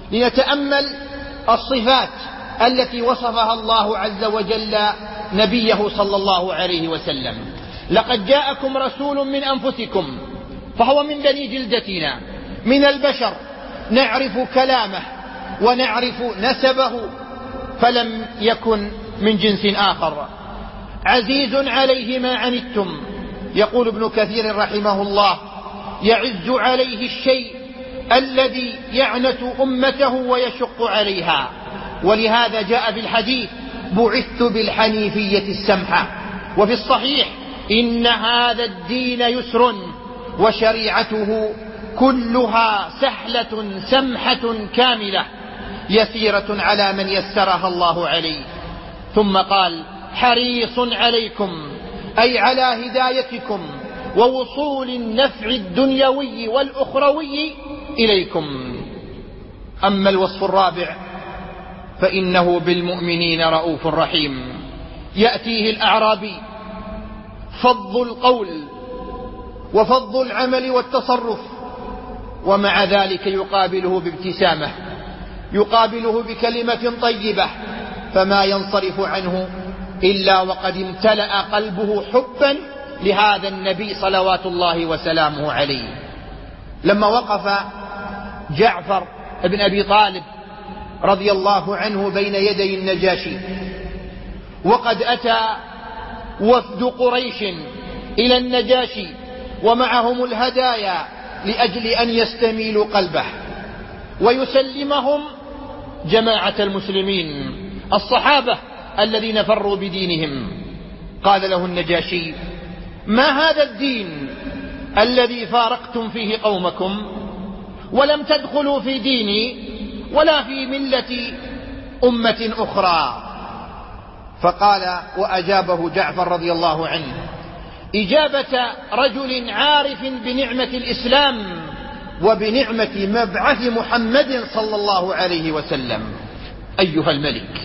لنتأمل الصفات التي وصفها الله عز وجل نبيه صلى الله عليه وسلم. لقد جاءكم رسول من أنفسكم، فهو من بني جلدتنا من البشر، نعرف كلامه ونعرف نسبه، فلم يكن من جنس آخر. عزيز عليه ما عنتم، يقول ابن كثير رحمه الله: يعز عليه الشيء الذي يعنت أمته ويشق عليها. ولهذا جاء في الحديث: بعثت بالحنيفية السمحة. وفي الصحيح: إن هذا الدين يسر وشريعته كلها سهلة سمحة كاملة يسيرة على من يسرها الله عليه. ثم قال: حريص عليكم، أي على هدايتكم ووصول النفع الدنيوي والأخروي إليكم. أما الوصف الرابع فإنه بالمؤمنين رؤوف رحيم. يأتيه الأعرابي فض القول وفض العمل والتصرف، ومع ذلك يقابله بابتسامة، يقابله بكلمة طيبة، فما ينصرف عنه إلا وقد امتلأ قلبه حبا لهذا النبي صلوات الله وسلامه عليه. لما وقف جعفر بن أبي طالب رضي الله عنه بين يدي النجاشي، وقد أتى وفد قريش إلى النجاشي ومعهم الهدايا لأجل أن يستميلوا قلبه ويسلمهم جماعة المسلمين الصحابة الذين فروا بدينهم. قال له النجاشي: ما هذا الدين الذي فارقتم فيه قومكم ولم تدخلوا في ديني ولا في ملة أمة أخرى؟ فقال وأجابه جعفر رضي الله عنه إجابة رجل عارف بنعمة الإسلام وبنعمة مبعث محمد صلى الله عليه وسلم: أيها الملك،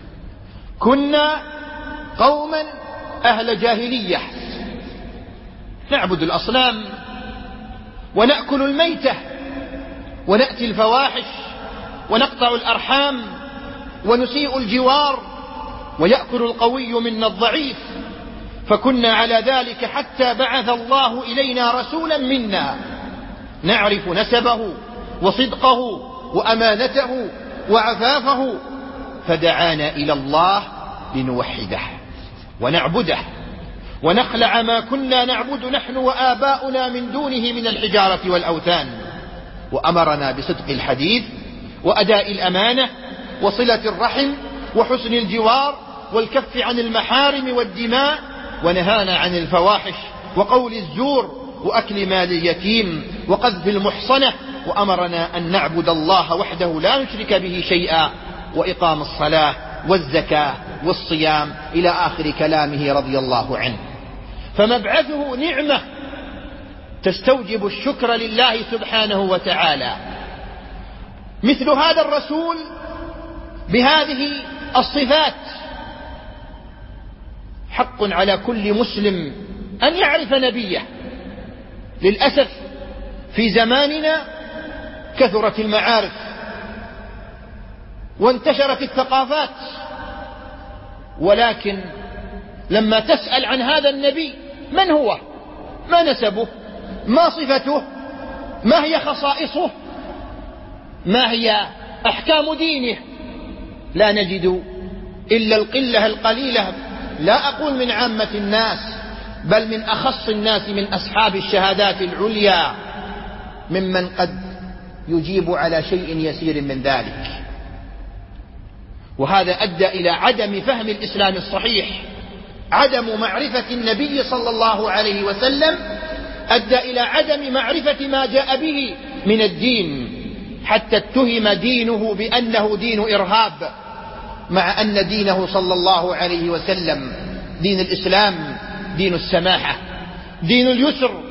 كنا قوما أهل جاهلية، نعبد الأصنام ونأكل الميتة ونأتي الفواحش ونقطع الأرحام ونسيء الجوار ويأكل القوي منا الضعيف، فكنا على ذلك حتى بعث الله إلينا رسولا منا نعرف نسبه وصدقه وأمانته وعفافه، فدعانا إلى الله لنوحده ونعبده ونخلع ما كنا نعبد نحن وآباؤنا من دونه من الحجارة والأوثان، وأمرنا بصدق الحديث وأداء الأمانة وصلة الرحم وحسن الجوار والكف عن المحارم والدماء، ونهانا عن الفواحش وقول الزور وأكل مال اليتيم وقذف المحصنة، وأمرنا أن نعبد الله وحده لا نشرك به شيئا، وإقام الصلاة والزكاة والصيام إلى آخر كلامه رضي الله عنه. فمبعثه نعمة تستوجب الشكر لله سبحانه وتعالى. مثل هذا الرسول بهذه الصفات حق على كل مسلم أن يعرف نبيه. للأسف في زماننا كثرت المعارف وانتشرت الثقافات، ولكن لما تسأل عن هذا النبي: من هو؟ ما نسبه؟ ما صفته؟ ما هي خصائصه؟ ما هي أحكام دينه؟ لا نجد إلا القلة القليلة، لا أقول من عامة الناس، بل من أخص الناس من أصحاب الشهادات العليا ممن قد يجيب على شيء يسير من ذلك. وهذا أدى إلى عدم فهم الإسلام الصحيح. عدم معرفة النبي صلى الله عليه وسلم أدى إلى عدم معرفة ما جاء به من الدين، حتى اتهم دينه بأنه دين إرهاب، مع أن دينه صلى الله عليه وسلم دين الإسلام دين السماحة، دين اليسر،